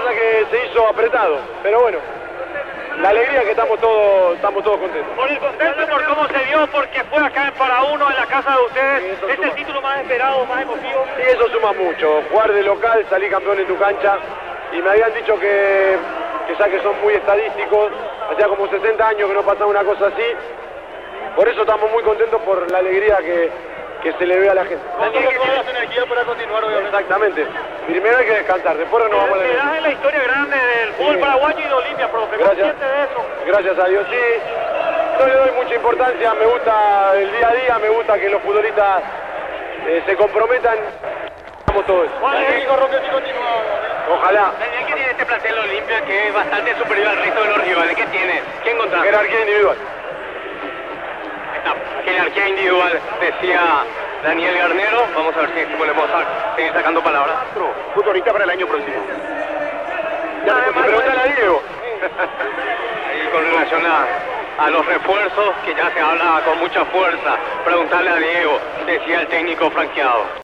pasa es que se hizo apretado, pero bueno, la alegría es que estamos todos contentos. Por el contento por cómo se dio, porque fue acá en Para-Uno, en la casa de ustedes, Sí, es el título más esperado, más emotivo. Y eso suma mucho, jugar de local, salir campeón en tu cancha, y me habían dicho que ya que son muy estadísticos, hacía como 60 años que no pasaba una cosa así, por eso estamos muy contentos por la alegría que se le ve a la gente. Tiene que tener energía para continuar, obviamente. Exactamente, primero hay que descansar, después no vamos a Le das en la historia grande del fútbol paraguayo y de Olimpia, profe, consciente de eso. Gracias a Dios, sí. No le doy mucha importancia, me gusta el día a día, me gusta que los futbolistas se comprometan. Vamos todos. Ojalá. ¿Qué tiene este plantel Olimpia que es bastante superior al resto de los rivales? ¿Qué tiene? ¿Qué encontraste? Jerarquía individual. Jerarquía individual, decía Daniel Garnero. Vamos a ver si podemos seguir sacando palabras. Futbolista para el año próximo. Pregúntale a Diego. Y con relación a los refuerzos, que ya se habla con mucha fuerza, preguntarle a Diego, decía el técnico franqueado.